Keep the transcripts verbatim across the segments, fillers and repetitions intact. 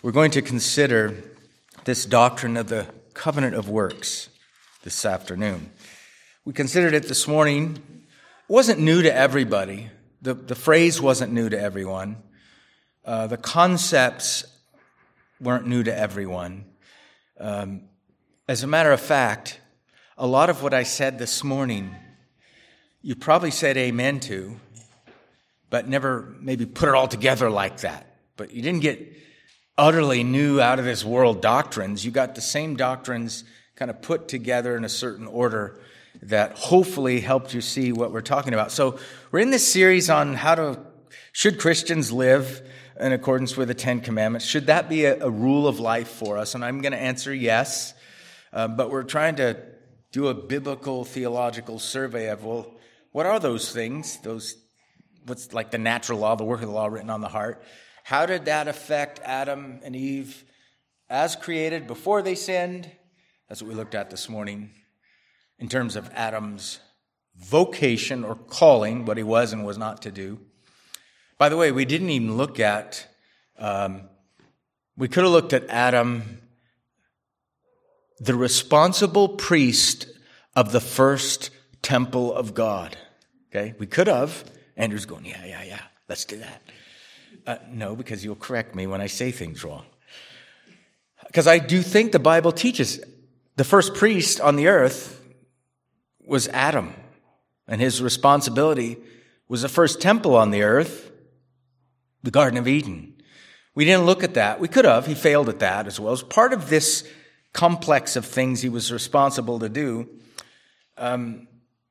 We're going to consider this doctrine of the covenant of works this afternoon. We considered it this morning. It wasn't new to everybody. The, the phrase wasn't new to everyone. Uh, the concepts weren't new to everyone. Um, as a matter of fact, a lot of what I said this morning, you probably said amen to, but never maybe put it all together like that. But you didn't get utterly new out of this world doctrines. You got the same doctrines kind of put together in a certain order that hopefully helped you see what we're talking about. So we're in this series on how to, should Christians live in accordance with the Ten Commandments? Should that be a, a rule of life for us? And I'm going to answer yes, uh, but we're trying to do a biblical theological survey of, well, what are those things? Those, what's like the natural law, the work of the law written on the heart? How did that affect Adam and Eve as created before they sinned? That's what we looked at this morning in terms of Adam's vocation or calling, what he was and was not to do. By the way, we didn't even look at, um, we could have looked at Adam, the responsible priest of the first temple of God. Okay, we could have. Andrew's going, yeah, yeah, yeah, let's do that. Uh, no, because you'll correct me when I say things wrong. Because I do think the Bible teaches the first priest on the earth was Adam, and his responsibility was the first temple on the earth, the Garden of Eden. We didn't look at that. We could have. He failed at that as well. As part of this complex of things he was responsible to do. Um,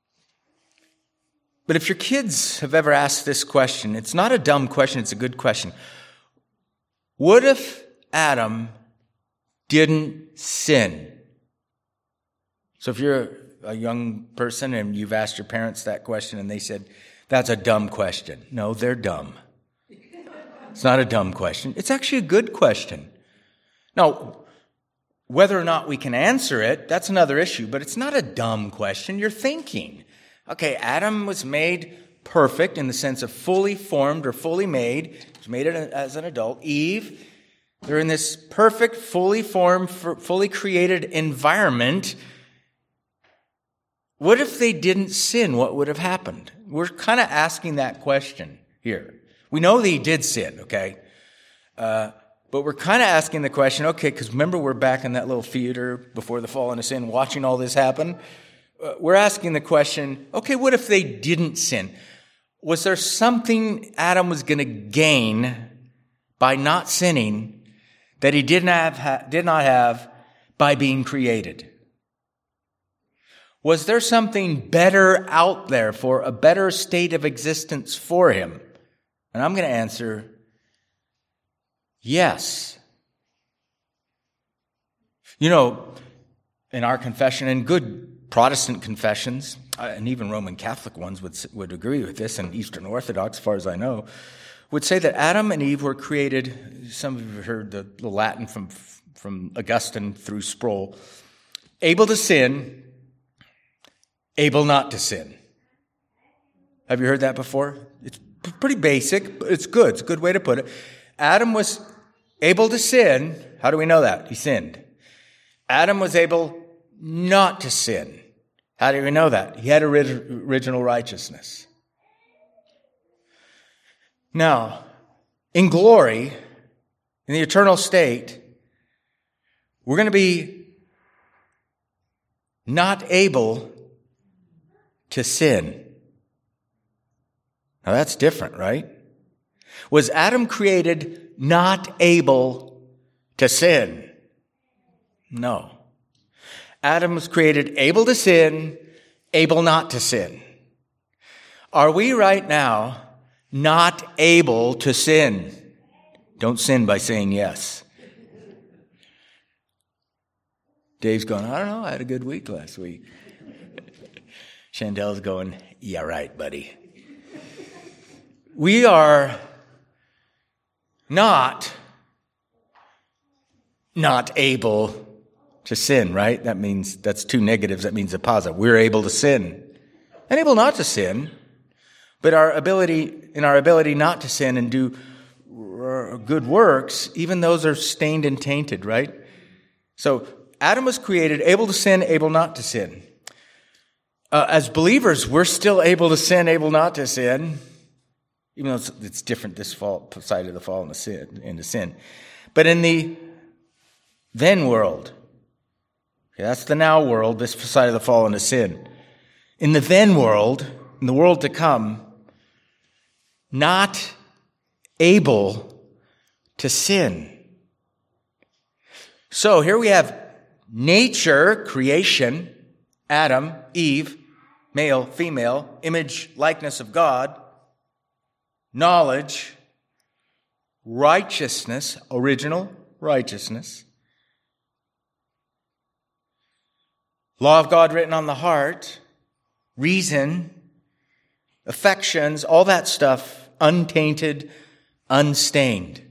but if your kids have ever asked this question, it's not a dumb question, it's a good question. What if Adam didn't sin? So if you're a young person and you've asked your parents that question and they said, that's a dumb question. No, they're dumb. It's not a dumb question. It's actually a good question. Now, whether or not we can answer it, that's another issue, but it's not a dumb question. You're thinking. Okay, Adam was made perfect in the sense of fully formed or fully made. He was made as an adult. Eve, they're in this perfect, fully formed, fully created environment. What if they didn't sin? What would have happened? We're kind of asking that question here. We know that he did sin, okay? Uh, but we're kind of asking the question, okay, because remember we're back in that little theater before the fall into sin, watching all this happen. Uh, we're asking the question, okay, what if they didn't sin? Was there something Adam was going to gain by not sinning that he did not have, did not have by being created? Was there something better out there for a better state of existence for him? And I'm going to answer yes. You know, in our confession, and good Protestant confessions, uh, and even Roman Catholic ones would would agree with this, and Eastern Orthodox, as far as I know, would say that Adam and Eve were created, some of you have heard the, the Latin from, from Augustine through Sproul, able to sin, able not to sin. Have you heard that before? It's pretty basic, but it's good. It's a good way to put it. Adam was able to sin. How do we know that? He sinned. Adam was able not to sin. How do we know that? He had original righteousness. Now, in glory, in the eternal state, we're going to be not able to sin. Now that's different, right? Was Adam created not able to sin? No. Adam was created able to sin, able not to sin. Are we right now not able to sin? Don't sin by saying yes. Dave's going, I don't know, I had a good week last week. Chandel's going, yeah, right, buddy. We are not not able to sin, right? That means, that's two negatives, that means a positive. We're able to sin. And able not to sin, but our ability, in our ability not to sin and do or good works, even those are stained and tainted, right? So Adam was created able to sin, able not to sin. Uh, as believers, we're still able to sin, able not to sin, even though it's, it's different this fall, side of the fall into sin, into sin. But in the then world, okay, that's the now world, this side of the fall into sin. In the then world, in the world to come, not able to sin. So here we have nature, creation, Adam, Eve, male, female, image, likeness of God, knowledge, righteousness, original righteousness, law of God written on the heart, reason, affections, all that stuff, untainted, unstained.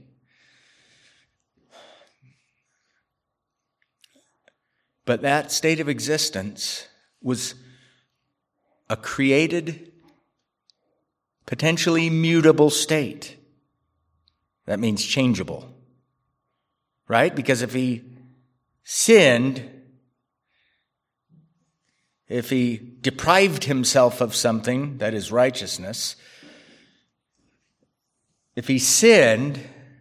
But that state of existence was a created, potentially mutable state. That means changeable, right? Because if he sinned, if he deprived himself of something, that is righteousness, if he sinned,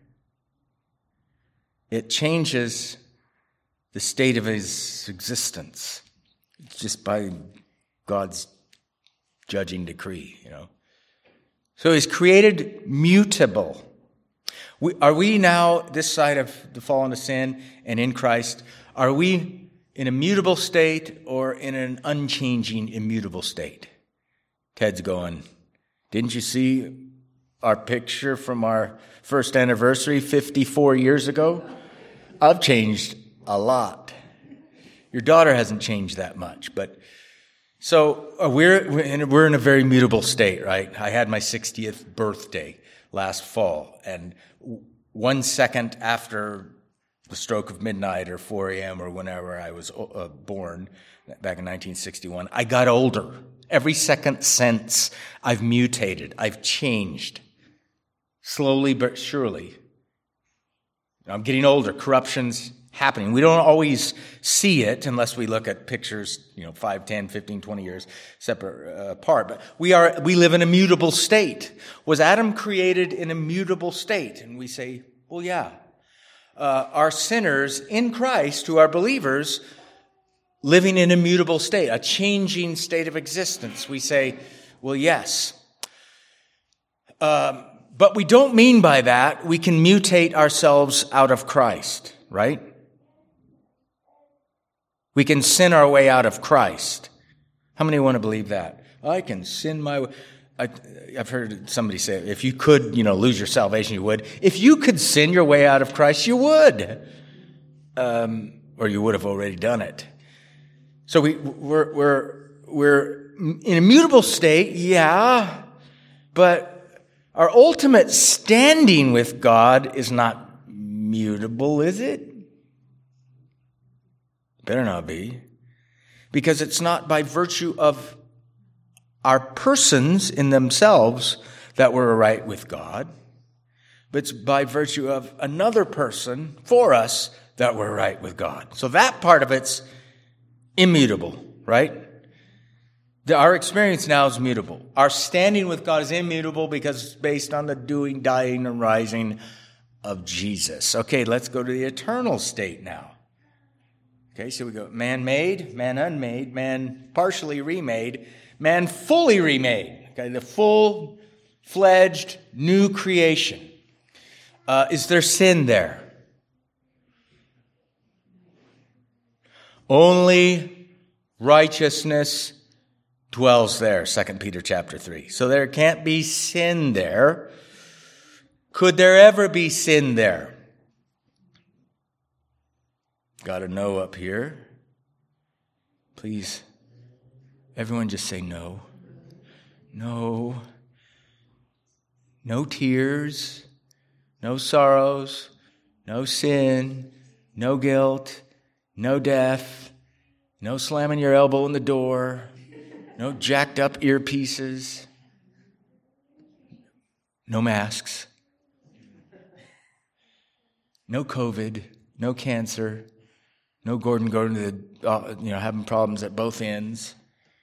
it changes the state of his existence. It's just by God's judging decree, you know. So he's created mutable. We, are we now, this side of the fall into sin and in Christ, are we in a mutable state or in an unchanging, immutable state? Ted's going, didn't you see our picture from our first anniversary fifty-four years ago? I've changed a lot. Your daughter hasn't changed that much, but so uh, we're we're in a very mutable state, right? I had my sixtieth birthday last fall, and one second after the stroke of midnight or four a.m. or whenever I was uh, born, back in nineteen sixty-one, I got older. Every second since, I've mutated. I've changed. Slowly but surely. I'm getting older. Corruption's happening. We don't always see it unless we look at pictures, you know, five, ten, fifteen, twenty years separate uh, apart. But we are, we live in a mutable state. Was Adam created in a mutable state? And we say, well, yeah. Uh, are sinners in Christ, who are believers, living in a mutable state, a changing state of existence? We say, well, yes. Um, but we don't mean by that we can mutate ourselves out of Christ, right? We can sin our way out of Christ. How many want to believe that? I can sin my way. I, I've heard somebody say, if you could, you know, lose your salvation, you would. If you could sin your way out of Christ, you would. Um, or you would have already done it. So we, we're, we're, we're in a mutable state, yeah, but our ultimate standing with God is not mutable, is it? Better not be. Because it's not by virtue of our persons in themselves that we're right with God, but it's by virtue of another person for us that we're right with God. So that part of it's immutable, right? The, our experience now is mutable. Our standing with God is immutable because it's based on the doing, dying, and rising of Jesus. Okay, let's go to the eternal state now. Okay, so we go man-made, man unmade, man partially remade, man fully remade. Okay, the full-fledged new creation. Uh, is there sin there? Only righteousness dwells there, Second Peter chapter three. So there can't be sin there. Could there ever be sin there? Got a no up here. Please, everyone just say no. No. No tears. No sorrows. No sin. No guilt. No death. No slamming your elbow in the door. No jacked up earpieces. No masks. no COVID, no cancer, no Gordon going to the, uh, you know, having problems at both ends,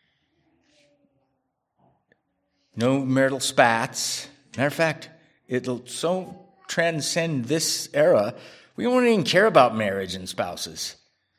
no marital spats. Matter of fact, it'll so transcend this era, we won't even care about marriage and spouses.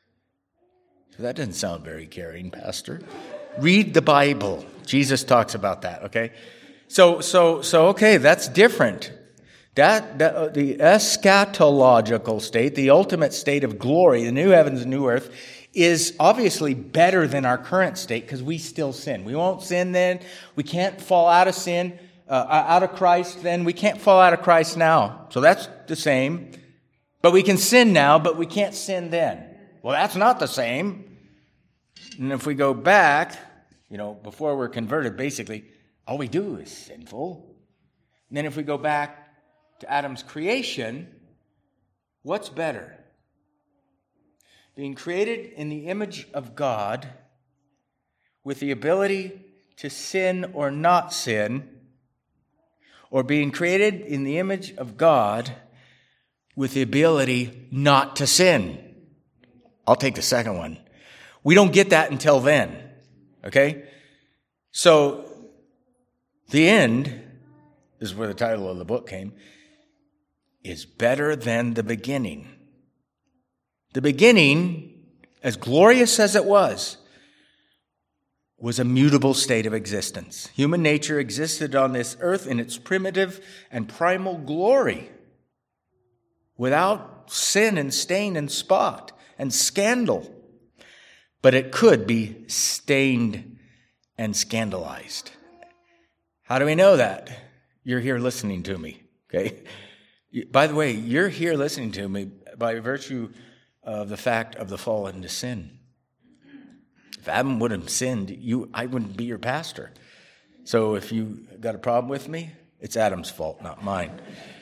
So that doesn't sound very caring, Pastor. Read the Bible. Jesus talks about that, okay? So, so, so, okay, that's different. That, that uh, the eschatological state, the ultimate state of glory, the new heavens and new earth, is obviously better than our current state because we still sin. We won't sin then. We can't fall out of sin, uh, out of Christ then. We can't fall out of Christ now. So that's the same. But we can sin now, but we can't sin then. Well, that's not the same. And if we go back, you know, before we're converted, basically, all we do is sinful. And then if we go back to Adam's creation, what's better? Being created in the image of God with the ability to sin or not sin, or being created in the image of God with the ability not to sin? I'll take the second one. We don't get that until then, okay? So, the end, this is where the title of the book came, is better than the beginning. The beginning, as glorious as it was, was a mutable state of existence. Human nature existed on this earth in its primitive and primal glory, without sin and stain and spot and scandal. But it could be stained and scandalized. How do we know that? You're here listening to me, okay? By the way, you're here listening to me by virtue of the fact of the fall into sin. If Adam wouldn't have sinned, you, I wouldn't be your pastor. So if you got a problem with me, it's Adam's fault, not mine.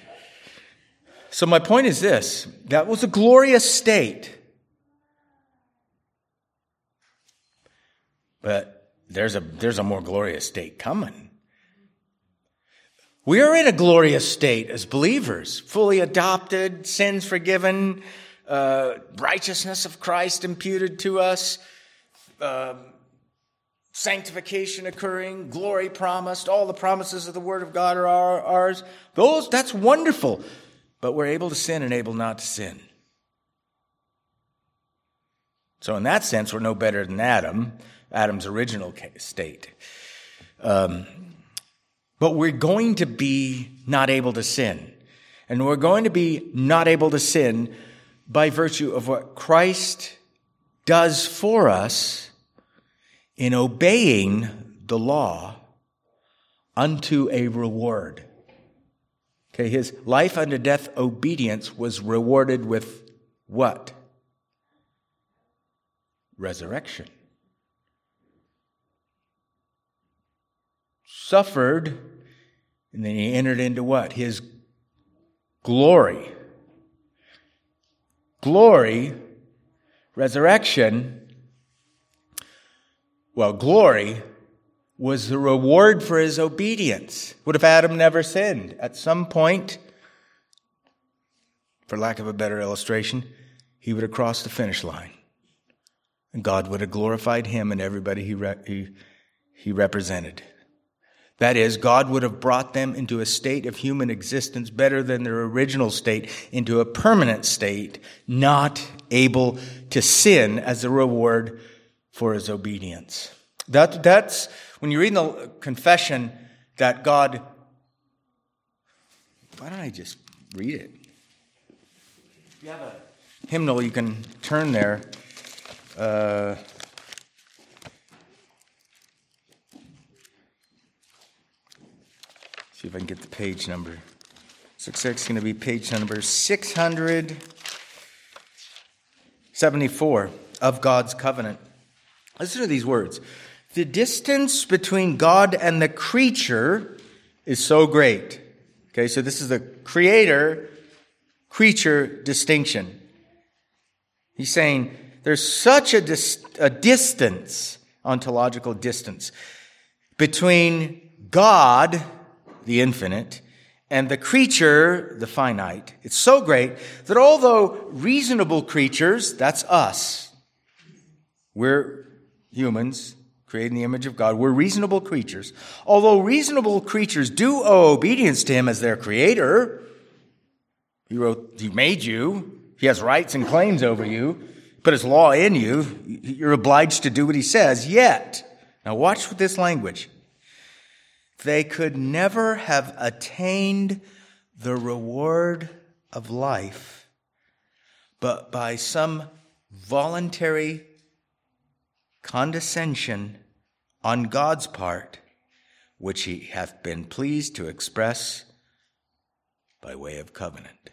So my point is this. That was a glorious state. But there's a, there's a more glorious state coming. We are in a glorious state as believers, fully adopted, sins forgiven, uh, righteousness of Christ imputed to us, uh, sanctification occurring, glory promised, all the promises of the Word of God are our, ours. Those, that's wonderful. But we're able to sin and able not to sin. So in that sense, we're no better than Adam, Adam's original state. Um, but we're going to be not able to sin. And we're going to be not able to sin by virtue of what Christ does for us in obeying the law unto a reward. Okay, his life unto death obedience was rewarded with what? Resurrection. Suffered, and then he entered into what? His glory. Glory, resurrection, well, glory was the reward for his obedience. What if Adam never sinned? At some point, for lack of a better illustration, he would have crossed the finish line. And God would have glorified him and everybody he, re- he, he represented. That is, God would have brought them into a state of human existence better than their original state, into a permanent state, not able to sin as a reward for his obedience. That, that's, when you read the confession that God, why don't I just read it? If you have a hymnal, you can turn there. Uh, see if I can get the page number. So it's going to be page number six hundred seventy-four of God's covenant. Listen to these words. The distance between God and the creature is so great. Okay, so this is the creator-creature distinction. He's saying there's such a, dis- a distance, ontological distance, between God, the infinite, And the creature, the finite, it's so great that although reasonable creatures, that's us, we're humans created in the image of God, we're reasonable creatures. Although reasonable creatures do owe obedience to him as their creator, he wrote, he made you, he has rights and claims over you, put his law in you, you're obliged to do what he says, yet, now watch with this language, they could never have attained the reward of life, but by some voluntary condescension on God's part, which he hath been pleased to express by way of covenant.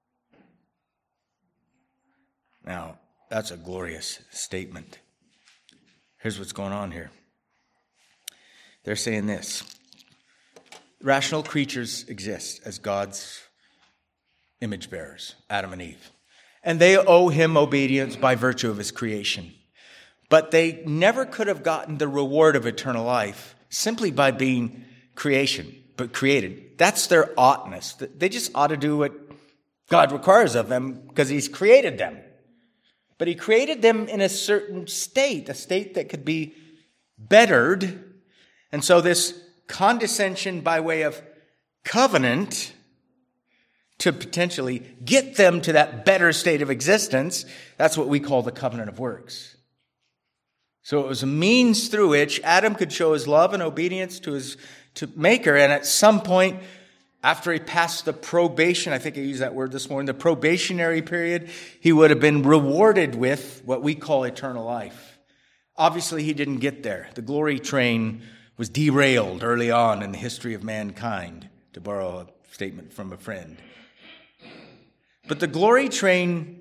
Now, that's a glorious statement. Here's what's going on here. They're saying this. Rational creatures exist as God's image bearers, Adam and Eve. And they owe him obedience by virtue of his creation. But they never could have gotten the reward of eternal life simply by being creation, but created. That's their oughtness. They just ought to do what God requires of them because he's created them. But he created them in a certain state, a state that could be bettered. And so this condescension by way of covenant to potentially get them to that better state of existence, that's what we call the covenant of works. So it was a means through which Adam could show his love and obedience to his to maker, and at some point, after he passed the probation, I think I used that word this morning, the probationary period, he would have been rewarded with what we call eternal life. Obviously, he didn't get there. The glory train was derailed early on in the history of mankind, to borrow a statement from a friend. But the glory train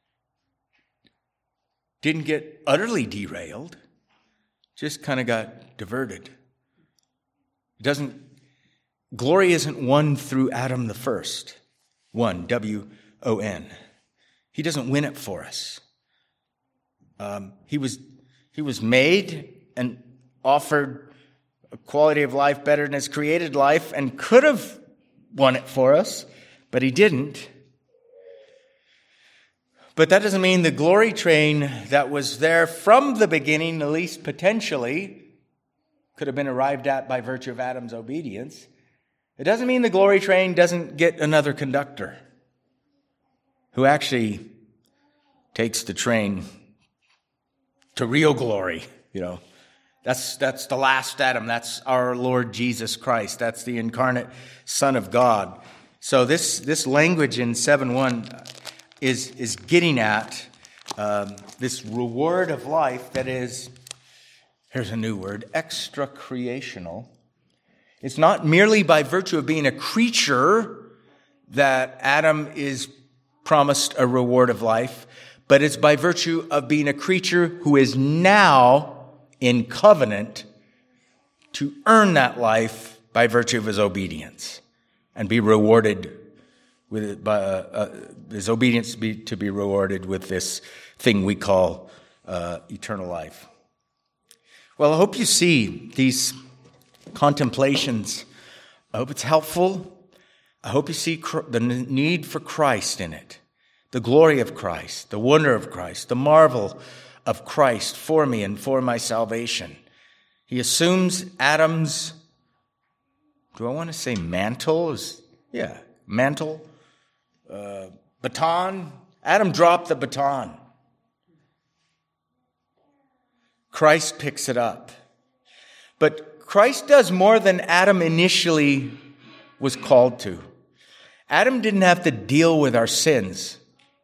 didn't get utterly derailed, just kind of got diverted. It doesn't, glory isn't won through Adam the first. Won, W O N. He doesn't win it for us. Um, he was he was made and offered a quality of life better than his created life and could have won it for us, but he didn't. But that doesn't mean the glory train that was there from the beginning, at least potentially, could have been arrived at by virtue of Adam's obedience. It doesn't mean the glory train doesn't get another conductor who actually takes the train to real glory, you know. That's that's the last Adam. That's our Lord Jesus Christ. That's the incarnate Son of God. So this this language in seven one is is getting at um, this reward of life that is, here's a new word, extra-creational. It's not merely by virtue of being a creature that Adam is promised a reward of life, but it's by virtue of being a creature who is now in covenant to earn that life by virtue of his obedience and be rewarded with it by uh, uh, his obedience to be, to be rewarded with this thing we call uh, eternal life. Well, I hope you see these contemplations. I hope it's helpful. I hope you see the need for Christ in it, the glory of Christ, the wonder of Christ, the marvel of Christ for me and for my salvation. He assumes Adam's, do I want to say mantle? Is, yeah, mantle, uh, baton. Adam dropped the baton. Christ picks it up. But Christ does more than Adam initially was called to. Adam didn't have to deal with our sins.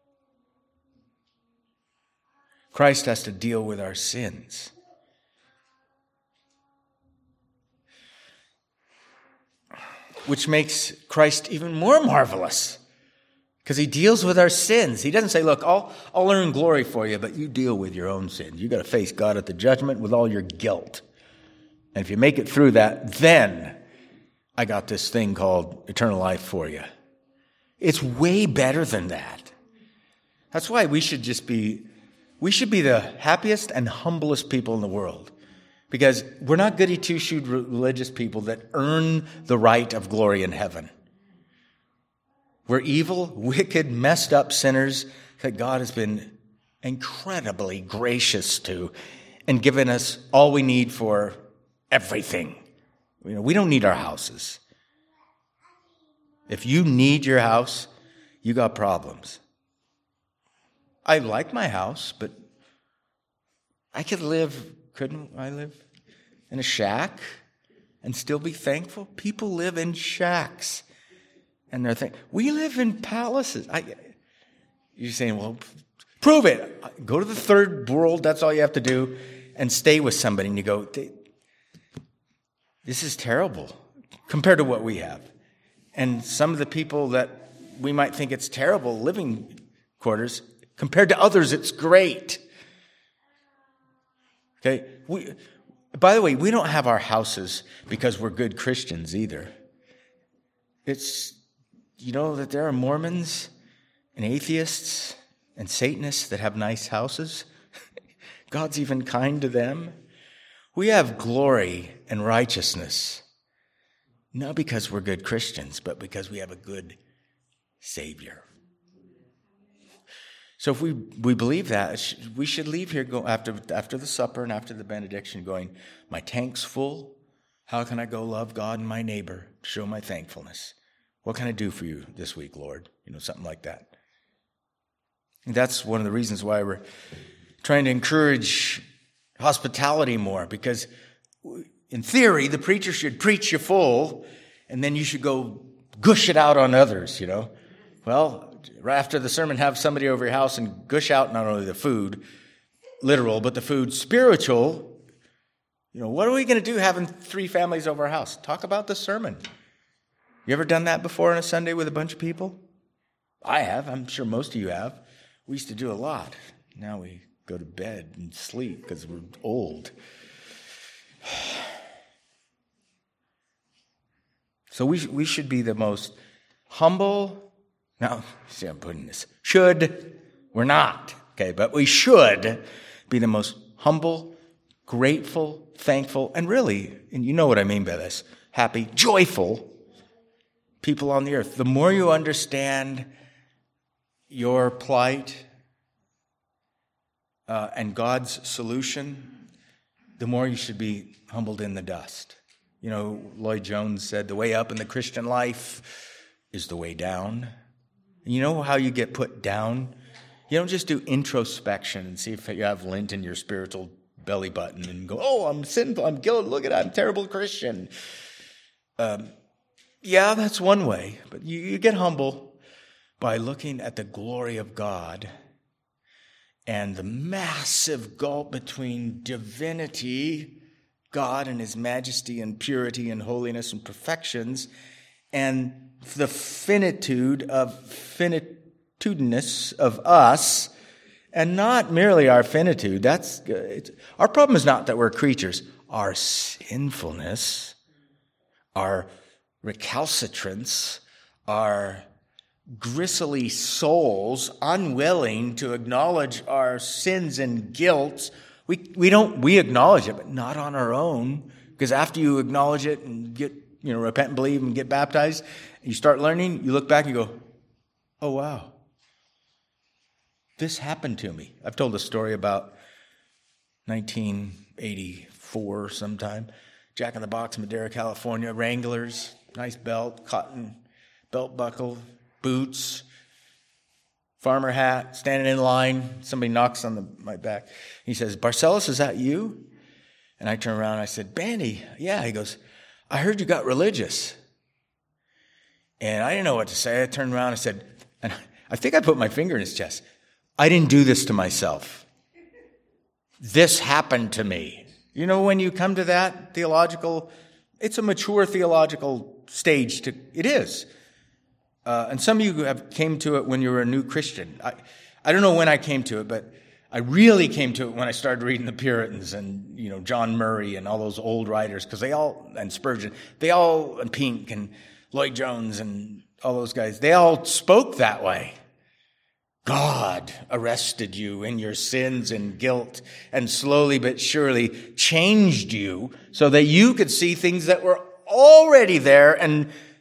Christ has to deal with our sins. Which makes Christ even more marvelous. Because he deals with our sins. He doesn't say, look, I'll, I'll earn glory for you, but you deal with your own sins. You've got to face God at the judgment with all your guilt. And if you make it through that, then I got this thing called eternal life for you. It's way better than that. That's why we should just be, we should be the happiest and humblest people in the world. Because we're not goody two-shoed religious people that earn the right of glory in heaven. We're evil, wicked, messed up sinners that God has been incredibly gracious to and given us all we need for everything. You know, we don't need our houses. If you need your house, you got problems. I like my house, but I could live, couldn't I live in a shack and still be thankful? People live in shacks and they're thankful. We live in palaces. I, you're saying, well, prove it. Go to the third world. That's all you have to do. And stay with somebody. And you go, this is terrible compared to what we have. And some of the people that we might think it's terrible living quarters, compared to others, it's great. Okay. We, by the way, we don't have our houses because we're good Christians either. It's, you know, that there are Mormons and atheists and Satanists that have nice houses. God's even kind to them. We have glory and righteousness, not because we're good Christians, but because we have a good Savior. So if we, we believe that, we should leave here go after, after the supper and after the benediction going, my tank's full. How can I go love God and my neighbor to show my thankfulness? What can I do for you this week, Lord? You know, something like that. And that's one of the reasons why we're trying to encourage hospitality more, because in theory, the preacher should preach you full, and then you should go gush it out on others, you know. Well, right after the sermon, have somebody over your house and gush out not only the food, literal, but the food spiritual. You know, what are we going to do having three families over our house? Talk about the sermon. You ever done that before on a Sunday with a bunch of people? I have. I'm sure most of you have. We used to do a lot. Now we go to bed and sleep because we're old. So we we should be the most humble. Now, see, I'm putting this. Should. We're not. Okay, but we should be the most humble, grateful, thankful, and really, and you know what I mean by this, happy, joyful people on the earth. The more you understand your plight uh, and God's solution, the more you should be humbled in the dust. You know, Lloyd Jones said, the way up in the Christian life is the way down. And you know how you get put down? You don't just do introspection and see if you have lint in your spiritual belly button and go, oh, I'm sinful, I'm guilty, look at that, I'm a terrible Christian. Um, yeah, that's one way. But you, you get humble by looking at the glory of God and the massive gulf between divinity, God and his majesty and purity and holiness and perfections, and the finitude of finitudinous of us, and not merely our finitude. That's it's, our problem is not that we're creatures. Our sinfulness, our recalcitrance, our gristly souls, unwilling to acknowledge our sins and guilt. We we don't we acknowledge it, but not on our own. Because after you acknowledge it and get, you know, repent and believe and get baptized, and you start learning, you look back and you go, oh wow, this happened to me. I've told a story about nineteen eighty-four sometime. Jack in the Box, Madera, California, Wranglers, nice belt, cotton belt buckle, boots, farmer hat, standing in line. Somebody knocks on the, my back. He says, Barcelos, is that you? And I turn around and I said, Bandy, yeah. He goes, I heard you got religious. And I didn't know what to say. I turned around and I said, and I think I put my finger in his chest. I didn't do this to myself. This happened to me. You know, when you come to that theological, it's a mature theological stage. To it is. Uh, and some of you have came to it when you were a new Christian. I, I don't know when I came to it, but I really came to it when I started reading the Puritans and, you know, John Murray and all those old writers, because they all, and Spurgeon, they all, and Pink and Lloyd Jones and all those guys, they all spoke that way. God arrested you in your sins and guilt and slowly but surely changed you so that you could see things that were already there and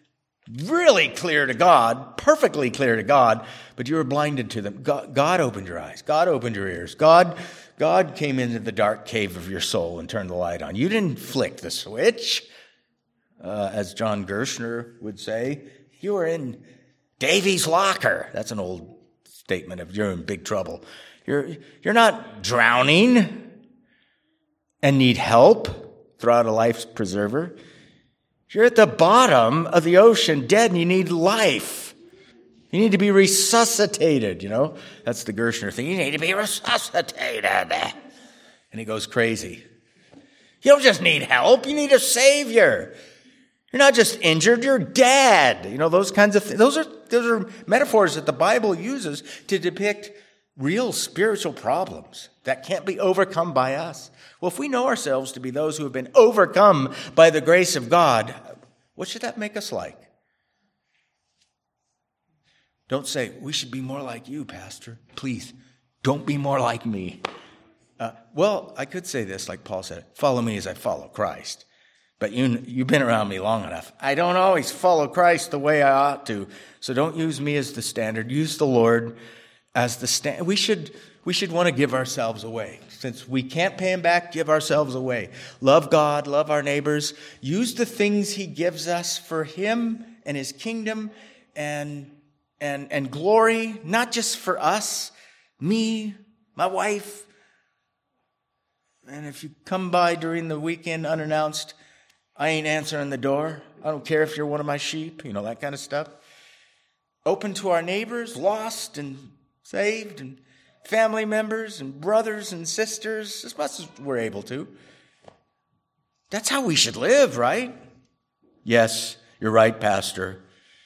really clear to God, perfectly clear to God, but you were blinded to them. God, God opened your eyes. God opened your ears. God, God came into the dark cave of your soul and turned the light on. You didn't flick the switch, uh, as John Gershner would say. You were in Davy's locker. That's an old statement of you're in big trouble. You're, you're not drowning and need help throughout a life's preserver. You're at the bottom of the ocean, dead, and you need life. You need to be resuscitated, you know. That's the Gershner thing. You need to be resuscitated. And he goes crazy. You don't just need help. You need a savior. You're not just injured. You're dead. You know, those kinds of things. Those are, those are metaphors that the Bible uses to depict real spiritual problems that can't be overcome by us. Well, if we know ourselves to be those who have been overcome by the grace of God, what should that make us like? Don't say, we should be more like you, Pastor. Please, don't be more like me. Uh, well, I could say this like Paul said, follow me as I follow Christ. But you, you've been around me long enough. I don't always follow Christ the way I ought to. So don't use me as the standard. Use the Lord as the standard. We should... We should want to give ourselves away. Since we can't pay him back, give ourselves away. Love God, love our neighbors. Use the things he gives us for him and his kingdom and, and, and glory, not just for us, me, my wife. And if you come by during the weekend unannounced, I ain't answering the door. I don't care if you're one of my sheep, you know, that kind of stuff. Open to our neighbors, lost and saved, and family members and brothers and sisters, as much as we're able to. That's how we should live, right? Yes, you're right, Pastor.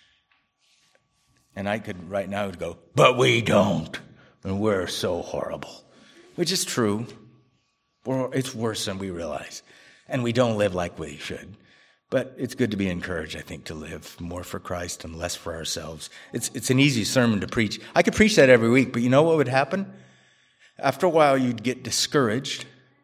And I could right now go, but we don't. And we're so horrible. Which is true. Or it's worse than we realize. And we don't live like we should. But it's good to be encouraged, I think, to live more for Christ and less for ourselves. It's it's an easy sermon to preach. I could preach that every week, but you know what would happen? After a while, you'd get discouraged,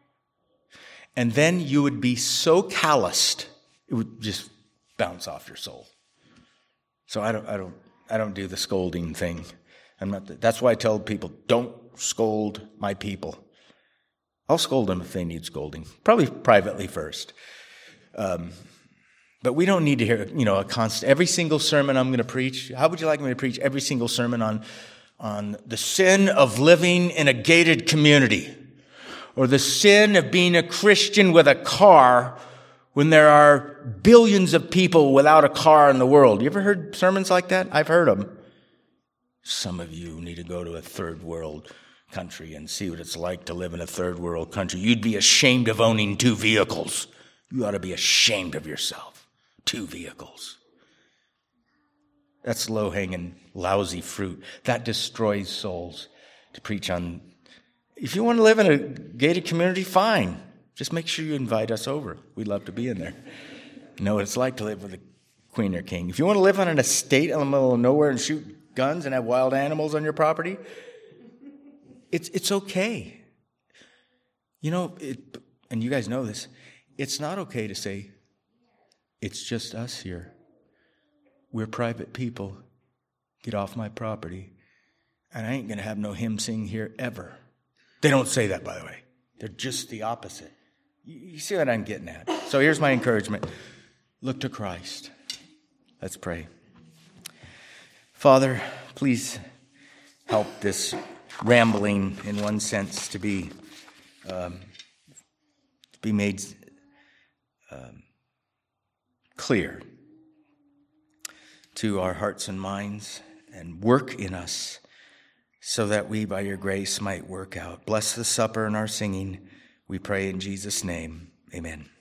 and then you would be so calloused, it would just bounce off your soul. So I don't I don't I don't do the scolding thing. I'm not. That's why I tell people, don't scold my people. I'll scold them if they need scolding, probably privately first. Um, But we don't need to hear, you know, a constant, every single sermon I'm going to preach. How would you like me to preach every single sermon on, on the sin of living in a gated community? Or the sin of being a Christian with a car when there are billions of people without a car in the world? You ever heard sermons like that? I've heard them. Some of you need to go to a third world country and see what it's like to live in a third world country. You'd be ashamed of owning two vehicles. You ought to be ashamed of yourself. Two vehicles. That's low-hanging, lousy fruit. That destroys souls to preach on. If you want to live in a gated community, fine. Just make sure you invite us over. We'd love to be in there. You know what it's like to live with a queen or king. If you want to live on an estate in the middle of nowhere and shoot guns and have wild animals on your property, it's it's okay. You know, it, and you guys know this, it's not okay to say, it's just us here. We're private people. Get off my property. And I ain't going to have no hymn sing here ever. They don't say that, by the way. They're just the opposite. You, you see what I'm getting at. So here's my encouragement. Look to Christ. Let's pray. Father, please help this rambling, in one sense, to be, um, to be made um, clear to our hearts and minds, and work in us so that we, by your grace, might work out. Bless the supper and our singing, we pray in Jesus' name. Amen.